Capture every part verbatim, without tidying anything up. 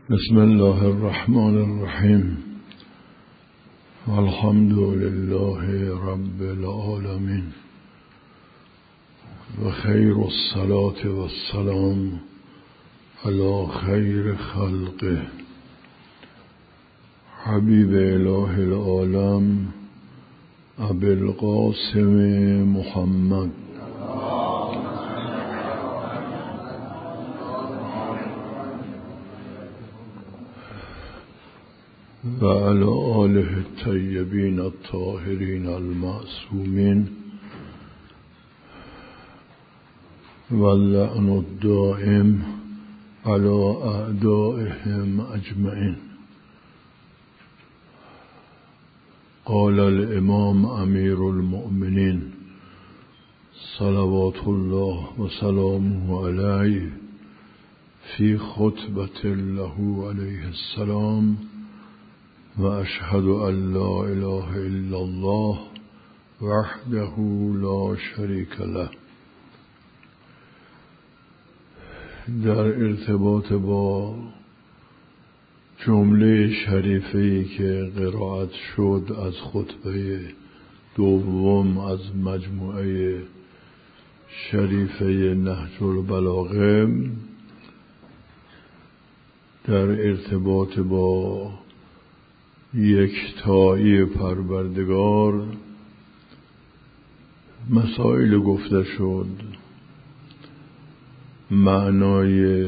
بسم الله الرحمن الرحیم والحمد لله رب العالمین و خیر الصلاة والسلام علی خیر خلقه حبیب اله العالم ابی القاسم محمد و علی آله الطیبین الطاهرین المعصومین و اللعن الدائم علی اعدائهم اجمعین. قال الامام امیر المؤمنین صلوات الله و سلامه علیه فی خطبة له علیه السلام: و اشهد ان لا اله الا الله وحده لا شریک له. در ارتباط با جمله شریفه‌ای که قرائت شد از خطبه دوم از مجموعه شریفه نهج البلاغه، در ارتباط با یکتایی پروردگار مسائل گفته شد. معنای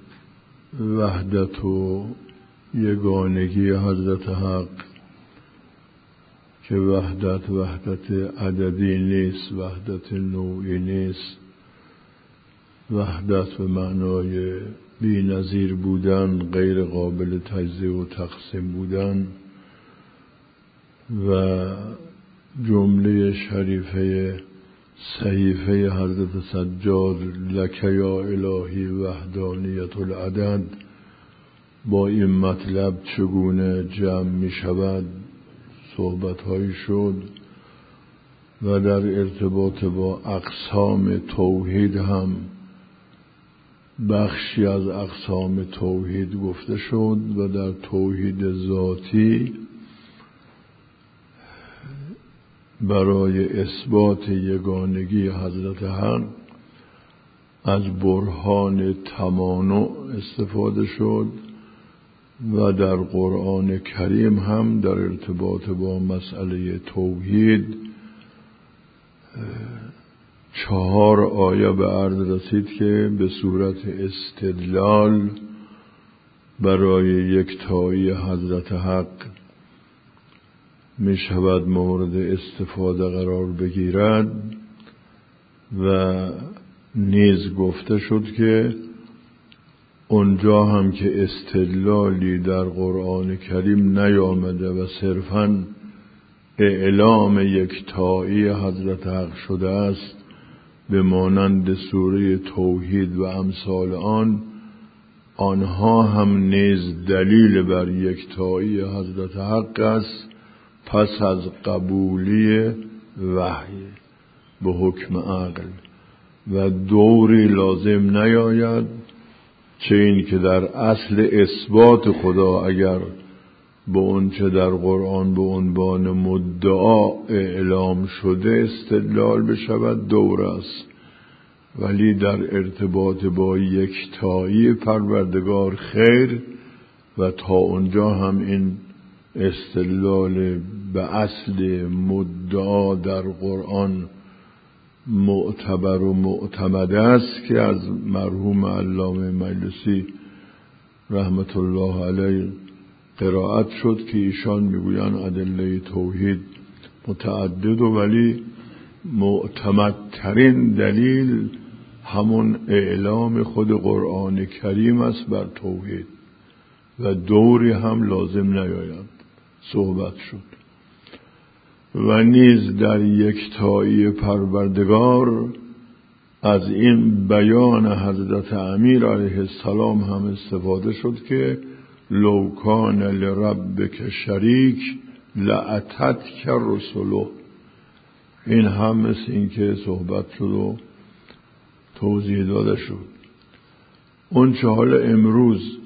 وحدت و یگانگی حضرت حق که وحدت وحدت عددی نیست، وحدت نوعی نیست، وحدت به معنای بی نظیر بودن، غیر قابل تجزیه و تقسیم بودن، و جمله شریفه صحیفه حضرت سجاد لک یا الهی وحدانیت العدد با این مطلب چگونه جمع می شود صحبت هایی شد. و در ارتباط با اقسام توحید هم بخشی از اقسام توحید گفته شد و در توحید ذاتی برای اثبات یگانگی حضرت حق از برهان تمانع استفاده شد و در قرآن کریم هم در ارتباط با مسئله توحید چهار آیه به عرض رسید که به صورت استدلال برای یکتایی حضرت حق می شود مورد استفاده قرار بگیرد. و نیز گفته شد که اونجا هم که استدلالی در قرآن کریم نیامده و صرفاً اعلام یکتایی حضرت حق شده است به مانند سوره توحید و امثال آن، آنها هم نیز دلیل بر یکتایی حضرت حق است پس از قبولی وحی به حکم عقل، و دوری لازم نیاید، چه این که در اصل اثبات خدا اگر به اون چه در قرآن به عنوان مدعا اعلام شده استدلال بشود دور است، ولی در ارتباط با یکتایی پروردگار خیر، و تا اونجا هم این استدلال به اصل مدعا در قرآن معتبر و معتمد است که از مرحوم علامه مجلسی رحمت الله علیه قرائت شد که ایشان میگویند ادله توحید متعدد و ولی معتمدترین دلیل همون اعلام خود قرآن کریم است بر توحید و دوری هم لازم نیاید صحبت شد. و نیز در یکتایی پروردگار از این بیان حضرت امیر علیه السلام هم استفاده شد که لو کان لربک شریک لاتتک رسله. این هم مثل این که صحبت شد و توضیح داده شد. اون چه حال امروز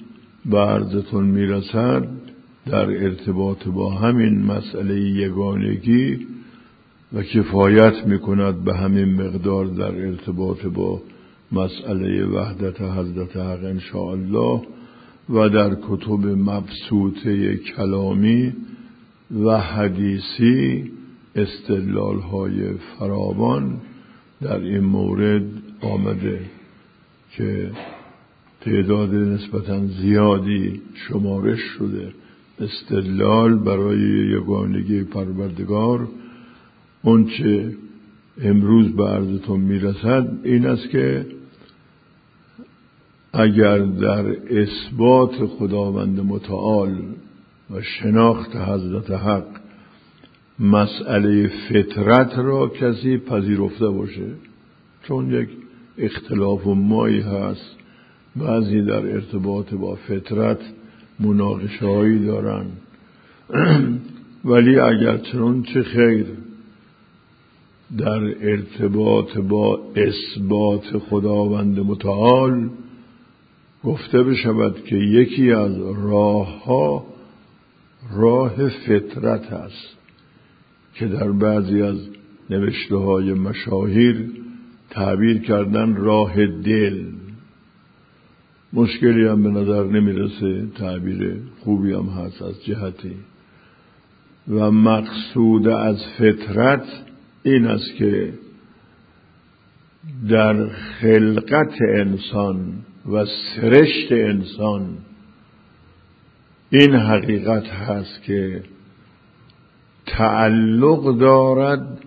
به عرضتون میرسد در ارتباط با همین مسئله یگانگی و کفایت میکند به همین مقدار در ارتباط با مسئله وحدت حضرت حق انشاءالله و در کتب مبسوطه کلامی و حدیثی استدلال های فراوان در این مورد آمده که تعداد نسبتاً زیادی شمارش شده. استدلال برای یگانگی پروردگار. اون چه امروز به عرضتون میرسد این است که اگر در اثبات خداوند متعال و شناخت حضرت حق مسئله فطرت را کسی پذیرفته باشه، چون یک اختلاف و مایی هست، بعضی در ارتباط با فطرت مناقشه هایی دارن، ولی اگر چون چه خیر در ارتباط با اثبات خداوند متعال گفته بشود که یکی از راه ها راه فطرت است که در بعضی از نوشته های مشاهیر تعبیر کردن راه دل. مشکلی هم به نظر نمیرسه، تعبیر خوبی هم هست از جهتی. و مقصود از فطرت این است که در خلقت انسان و سرشت انسان این حقیقت هست که تعلق دارد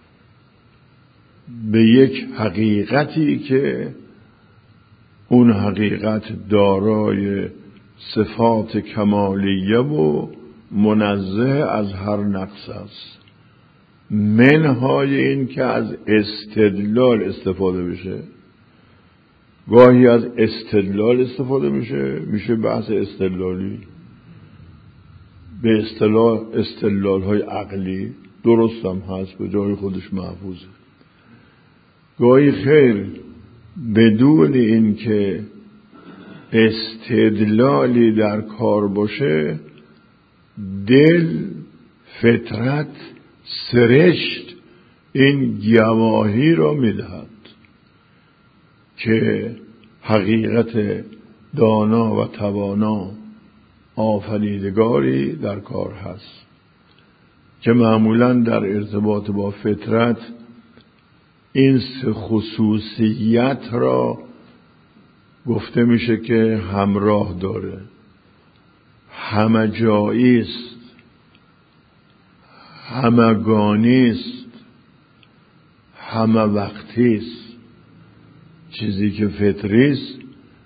به یک حقیقتی که اون حقیقت دارای صفات کمالیه و منزه از هر نقص است. منهای این که از استدلال استفاده بشه، گاهی از استدلال استفاده میشه میشه بحث استدلالی به اصطلاح استدلال های عقلی، درست هم هست، به جای خودش محفوظه. گاهی خیر بدون این که استدلالی در کار باشه دل، فطرت، سرشت این گواهی را میدهد که حقیقت دانا و توانا آفریدگاری در کار هست که معمولاً در ارتباط با فطرت این سه خصوصیت را گفته میشه که همراه داره: همه جایی است، همگانی است، همه وقتی است. چیزی که فطری است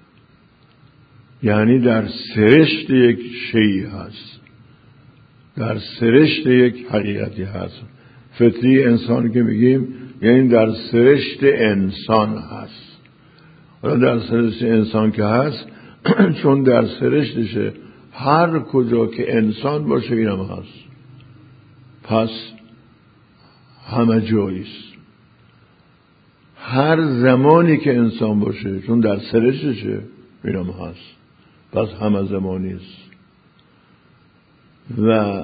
یعنی در سرشت یک شیء هست، در سرشت یک حقیقتی هست. فطری انسان که میگیم یعنی در سرشت انسان هست. حالا در سرشت انسان که هست چون در سرشتشه هر کجا که انسان باشه این هم هست، پس همه جاییست. هر زمانی که انسان باشه چون در سرشتشه این هم هست، پس همه زمانیست. و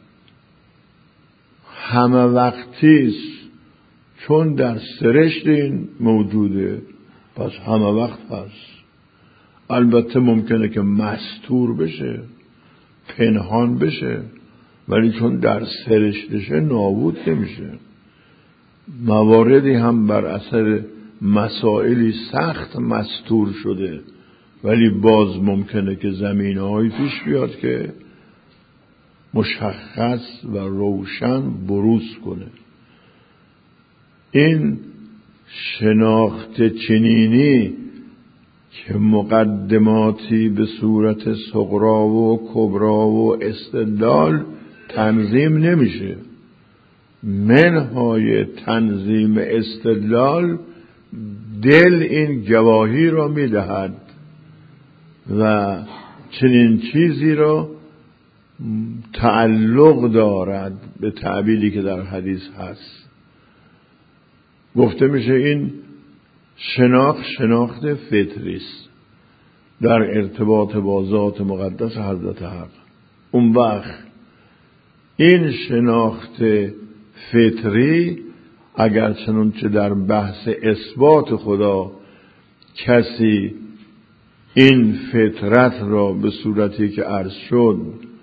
همه وقتیست چون در سرشت این موجوده، پس همه وقت هست. البته ممکنه که مستور بشه، پنهان بشه، ولی چون در سرشتشه نابود نمیشه. مواردی هم بر اثر مسائلی سخت مستور شده، ولی باز ممکنه که زمینه‌هایی پیش بیاد که مشخص و روشن بروز کنه. این شناخت چنینی که مقدماتی به صورت صغرا و کبرا و استدلال تنظیم نمیشه. منهای تنظیم استدلال دل این گواهی را میدهد و چنین چیزی را تعلق دارد به تعبیری که در حدیث هست. گفته میشه این شناخت شناخت فطری است. در ارتباط با ذات مقدس حضرت حق. اون وقت این شناخت فطری اگر چنانچه در بحث اثبات خدا کسی این فطرت را به صورتی که عرض شد،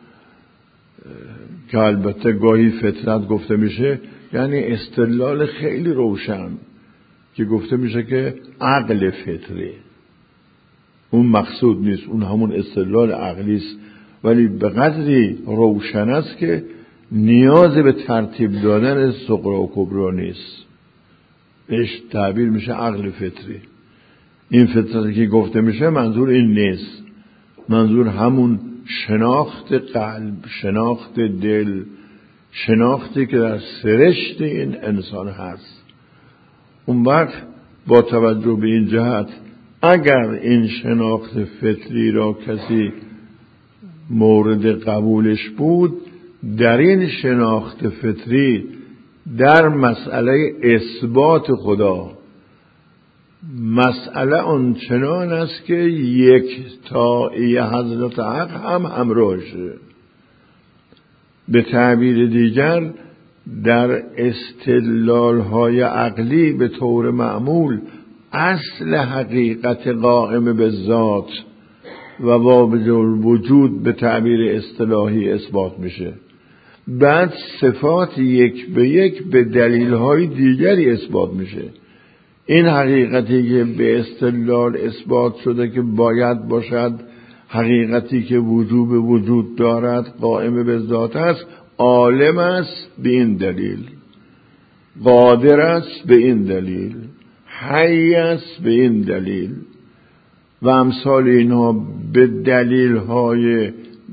که البته گاهی فطرت گفته میشه یعنی استدلال خیلی روشن که گفته میشه که عقل فطری، اون مقصود نیست، اون همون استدلال عقلی است، ولی به قدری روشن است که نیاز به ترتیب دادن صغرا و کبرا نیست، بهش تعبیر میشه عقل فطری. این فطرتی که گفته میشه منظور این نیست، منظور همون شناخت قلب، شناخت دل، شناختی که در سرشت این انسان هست. اون وقت با توجه به این جهت اگر این شناخت فطری را کسی مورد قبولش بود، در این شناخت فطری در مسئله اثبات خدا مسئله آن چنان است که یک تایی حضرت حق هم همراهشه. به تعبیر دیگر در استدلال‌های عقلی به طور معمول اصل حقیقت قائم به ذات و واجب الوجود به تعبیر اصطلاحی اثبات میشه، بعد صفات یک به یک به دلیل‌های دیگری اثبات میشه. این حقیقتی که به استدلال اثبات شده که باید باشد، حقیقتی که وجوب وجود دارد، قائم به ذات است، عالم است به این دلیل، قادر است به این دلیل، حی است به این دلیل و امثال اینها به دلیل‌های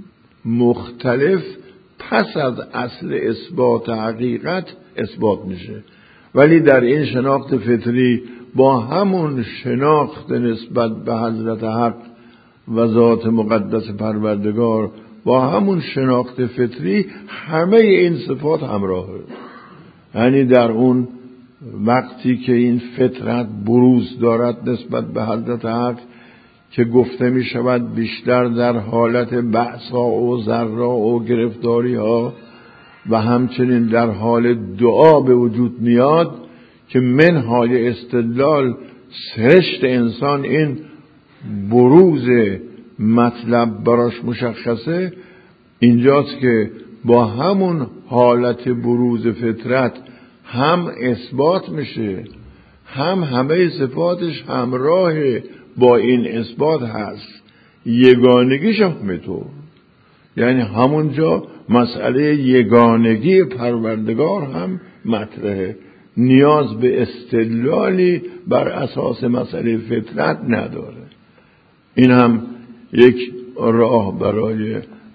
مختلف پس از اصل اثبات حقیقت اثبات میشه. ولی در این شناخت فطری با همون شناخت نسبت به حضرت حق و ذات مقدس پروردگار، با همون شناخت فطری همه این صفات همراهه. یعنی در اون وقتی که این فطرت بروز دارد نسبت به حضرت حق که گفته می شود بیشتر در حالت بأسا و ضرا و گرفتاری ها و همچنین در حال دعا به وجود میاد که منهای استدلال سرشت انسان این بروز مطلب براش مشخصه. اینجاست که با همون حالت بروز فطرت هم اثبات میشه، هم همه صفاتش همراه با این اثبات هست، یگانگیش هم همینطور. یعنی همونجا مسئله یگانگی پروردگار هم مطرحه، نیاز به استدلالی بر اساس مسئله فطرت نداره. این هم یک راه برای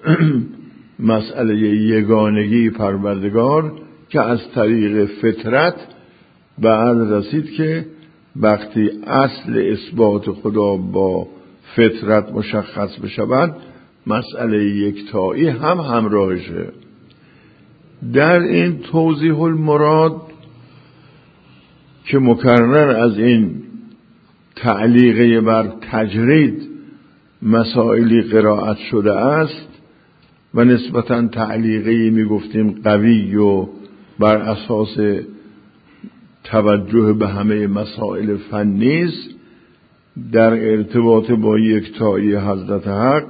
مسئله یگانگی پروردگار که از طریق فطرت بعد رسید که وقتی اصل اثبات خدا با فطرت مشخص بشود مسئله یکتایی هم همراهشه. در این توضیح المراد که مکرر از این تعلیقه بر تجرید مسائلی قرائت شده است و نسبتاً تعلیقی می گفتیم قوی و بر اساس توجه به همه مسائل فنی است، در ارتباط با یکتایی حضرت حق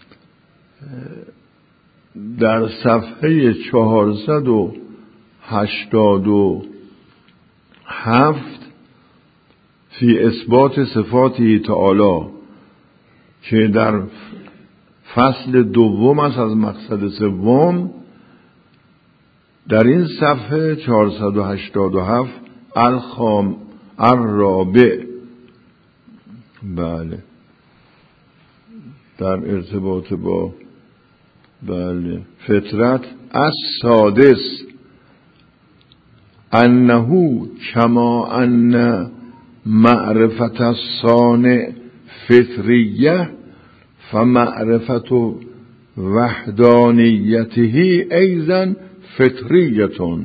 در صفحه چهارصد و هشتاد و هفت فی اثبات صفاتی تعالی که در فصل دوم است از مقصد سوم، در این صفحه چهارصد و هشتاد و هفت الخام الرابع، بله، در ارتباط با بله فطرت السادس انه کما ان معرفت الصانع فطریه فمعرفت وحدانیته ایضا فطریه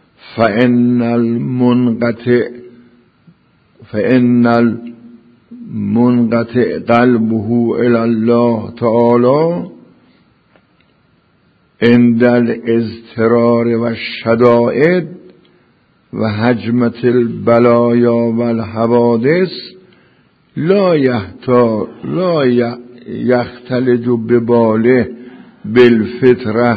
فان المنقطع فان منقطع قلبه الی الله تعالی عند الاضطرار و الشدائد و هجمت البلایا و الحوادث لا یحتار لا یختلج بباله بالفطره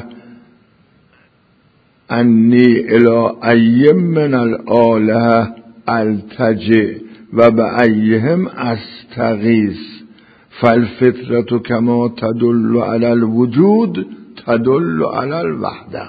انی الی ای من الآلهه التجئ و بأیهم استغیث فالفطرة کما تدل علی الوجود تدل علی الوحده.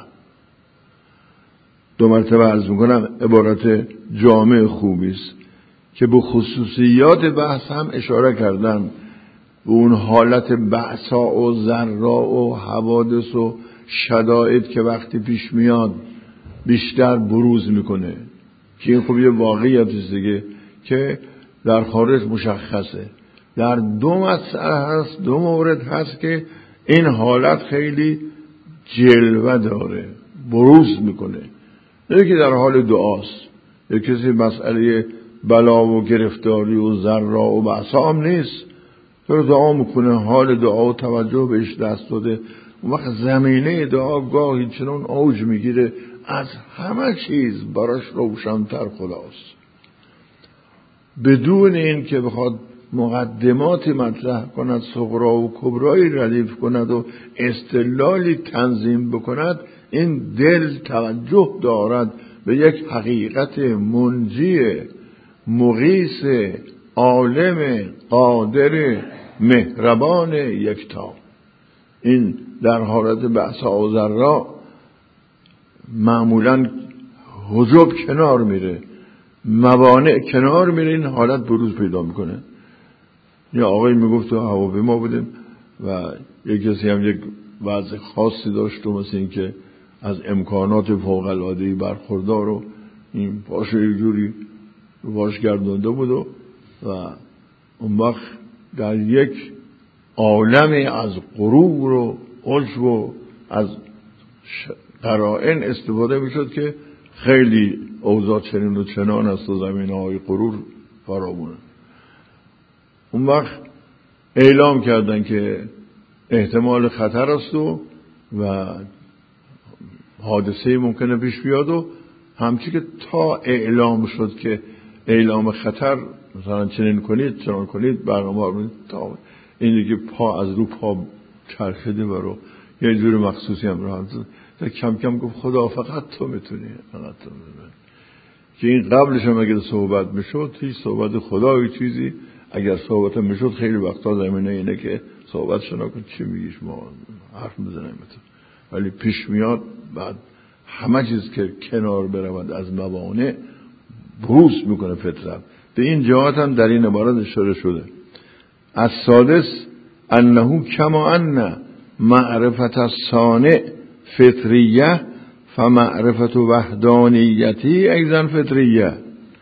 دو مرتبه عرض میکنم عبارت جامع خوبی است که به خصوصیات بحث هم اشاره کردن، به اون حالت بعثا و ذرا و حوادث و شدائد که وقتی پیش میاد بیشتر بروز میکنه، که این خب یه واقعیت است دیگه که در خارج مشخصه. در دو مسئله هست، دو مورد هست که این حالت خیلی جلوه داره، بروز میکنه. یکی در حال دعاست، یکی کسی مسئله بلا و گرفتاری و ذرا و بعثا هم نیست، داره دعا میکنه، حال دعا و توجه بهش دست داده. اون وقت زمینه دعا گاهی چنون اوج میگیره از همه چیز براش روشن‌تر خداست، بدون این که بخواد مقدماتی مطرح کند، صغرا و کبرایی ردیف کند و استدلالی تنظیم بکند. این دل توجه دارد به یک حقیقت منجی مغیث عالم قادر مهربان یکتا. این در حالت بعثا و ذرا معمولا حجب کنار میره، موانع کنار میره، این حالت بروز پیدا میکنه. یه آقای میگفت تو هواپیما بودیم و یک کسی هم یک وضع خاصی داشت و مثل این که از امکانات فوق العاده‌ای برخوردار و این پاش یک جوری باش گردونده بود و, و اون وقت در یک عالمی از غرور و عجب و از قرائن استفاده میشد که خیلی اوضاع چنین و چنان است و زمینه‌های غرور فراوونه. اون وقت اعلام کردن که احتمال خطر است و و حادثه ممکنه پیش بیاد و همچی که تا اعلام شد که اعلام خطر مثلا چنین کنید چنان کنید برنامه کنید، تا این دیگه پا از رو پا چرخیده برو یه جور مخصوصی هم راه تا کم کم گفت خدا فقط تو میتونی، فقط تو میتونی. که این قبلش هم اگر صحبت میشد هیچ صحبت خدا و چیزی اگر صحبت میشد خیلی وقتا زمینه اینه که صحبت شنا کن چی میگیش ما حرف میزنیم تو، ولی پیش میاد بعد همه چیز که کنار برود از موانع بروز میکنه فطرت. به این جهات هم در این عبارت اشاره شده. السادس انه کما ان معرفت الصانع فطریه فمعرفت وحدانیتی ایضا فطریه.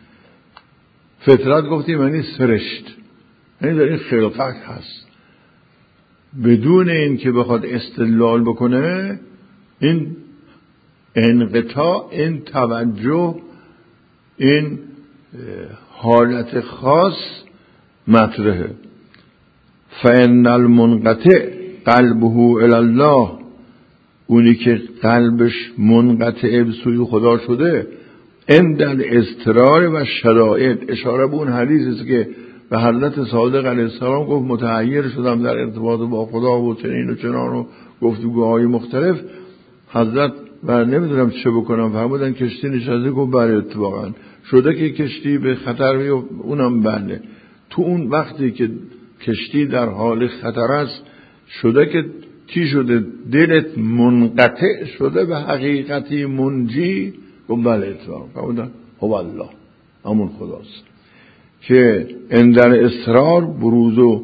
فطرت گفتیم یعنی سرشت، یعنی در این خلقت هست، بدون این که بخواد استدلال بکنه این انقطاع، این توجه، این حالت خاص مطرحه. فإن المنقطع قلبه الی الله، اونی که قلبش منقطع به سوی خدا شده، عند الاضطرار و شدائد، اشاره به اون حدیثی است که به حضرت صادق علیه السلام گفت متحیر شدم در ارتباط با خدا و چنین و چنان و گفتگوهای مختلف. حضرت و نمیدونم چه بکنم فرمودن کشتی نشسته، گفت بله اتفاقا شده که کشتی به خطر می، اونم بله. تو اون وقتی که کشتی در حال خطر است شده که چی شده؟ دلت منقطع شده به حقیقتی منجی، گفت بله اتفاقا فرمودن هو الله، همون خداست که اندر اصرار بروز و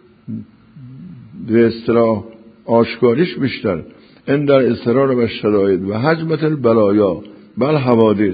به اصطلاح آشکاریش بیشتر، اندر اصرار و شدائد و هجمت البلایا بل حوادث.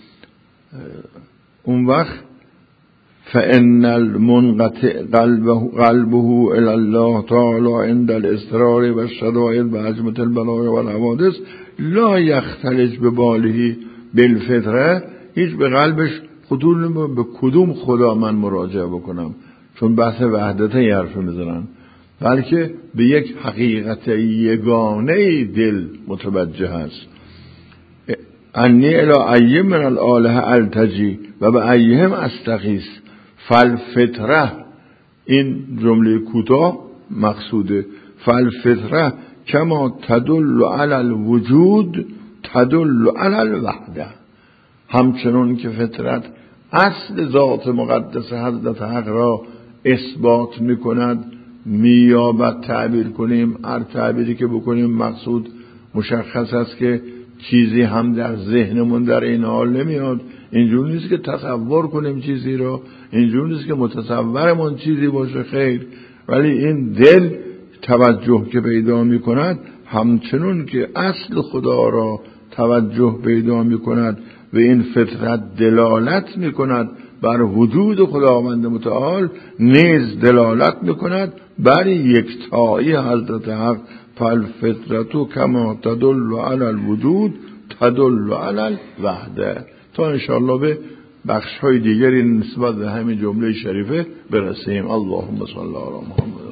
اون وقت فإن المنقطع قلبه, قلبه الی الله تعالی عند الاضطرار و الشدائد و هجمت البلایا و الحوادث لا یختلج بباله بالفطره، هیچ به قلبش خطور نمیکنه به کدوم خدا من مراجعه بکنم، چون بحث وحدت ای حرف میزنن، بلکه به یک حقیقت یگانه دل متوجه هست. انی الی ای من الاله التجی و به ایهم استغیث فالفطره. این جمله کوتاه مقصوده. فالفطره کما تدل علی الوجود تدل علی الوحده. همچنون که فطرت اصل ذات مقدس حضرت حق را اثبات میکند، میابد تعبیر کنیم، هر تعبیری که بکنیم مقصود مشخص است که چیزی هم در ذهنمون در این حال نمیاد. اینجور نیست که تصور کنیم چیزی رو، اینجور نیست که متصورمون چیزی باشه، خیر. ولی این دل توجه که پیدا میکند، همچنون که اصل خدا را توجه پیدا میکند و این فطرت دلالت میکند بر وجود خداوند متعال، نیز دلالت میکند بر یکتایی حضرت حق. فالفطرت کما تدل علی الوجود تدل علی الوحده. تا انشاءالله به بخش های دیگری نسبت به همین جمله شریفه برسیم. اللهم صل علی محمد.